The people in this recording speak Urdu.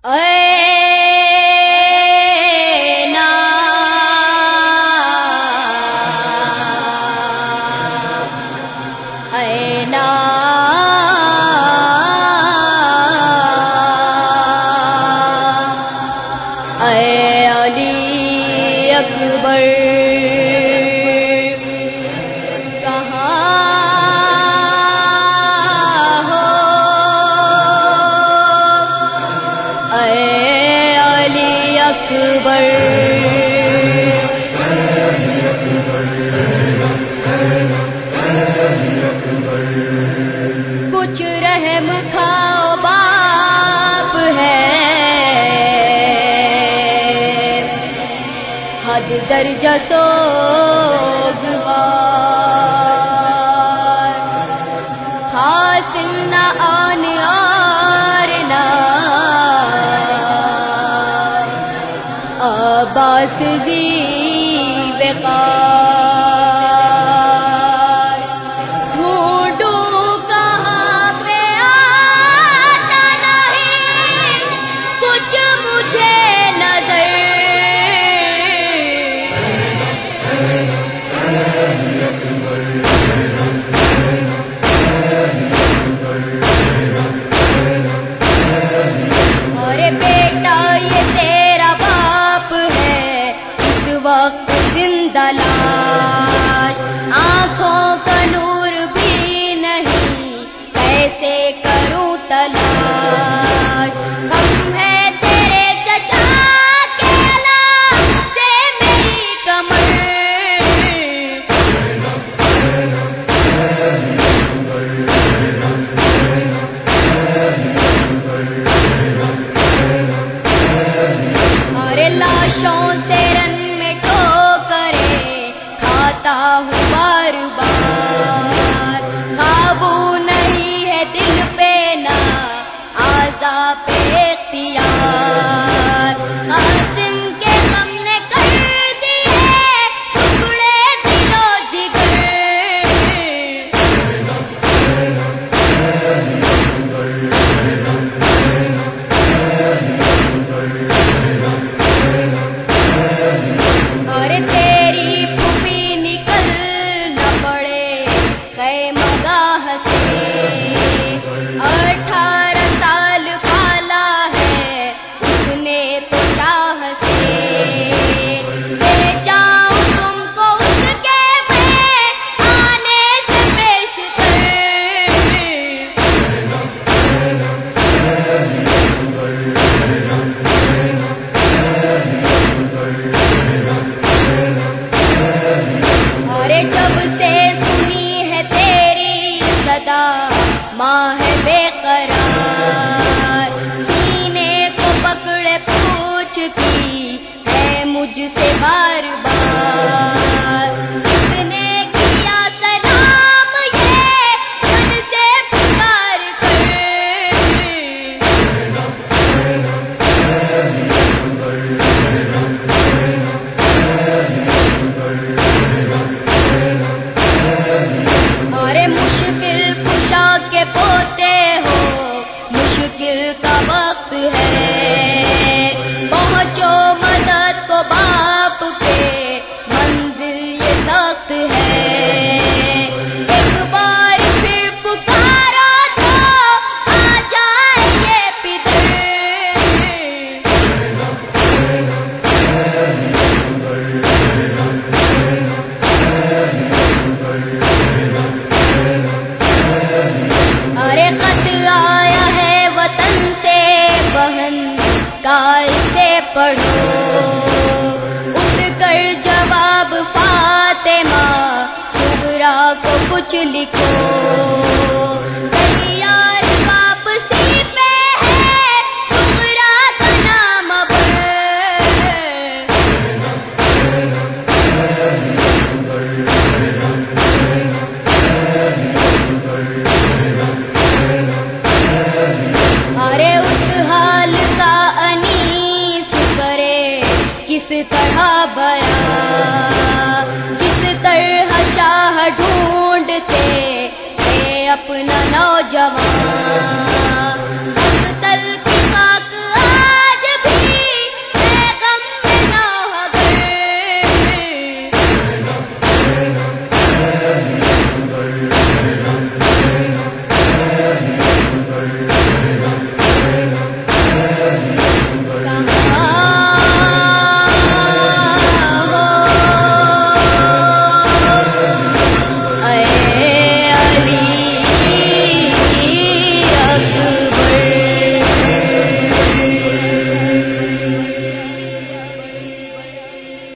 کچھ رحم کھاؤ باپ ہے، حد درجہ سوگوار، حاصل نہ آن اور نہ عباس دی وقار، لاش آنکھوں کا نور بھی نہیں، کیسے کروں تلاش، ہم ہے تیرے چچا کے نام سے میری کمر، اور لاشوں سے ہوں بار بار، قابو نہیں ہے دل پہ نہ آزا پہ اختیار، قاسم کے غم نے کر دیے ٹکڑے دل و جگر، اور تیری پھوپھی مگاہ سے 18 سال پالا ہے اس نے تو چاہ سے، لے جاؤں تم کو اس کے میں آنے سے پیشتر، اور جب سے ماں ہے بے قرار، سینے کو پکڑے پوچھتی ہے مجھ سے بار بار، کس نے کیا سلام یہ من سے پکار کر، اور مشکل کشا کے پوتے ہو، مشکل کا وقت ہے، پہنچو مدد کو باپ پہ منزل یہ سخت ہے، ایک بار پھر پکارا تو آ جائے یہ پدر، ارے قتل آیا ہے وطن سے بہن کال سے پڑھو، اٹھ کر جواب فاطمہ کبریٰ کو کچھ لکھو، تیار واپسی پہ ہے کبریٰ کا نام ابر، ارے اس حال کا انیس کرے کس طرح بیان،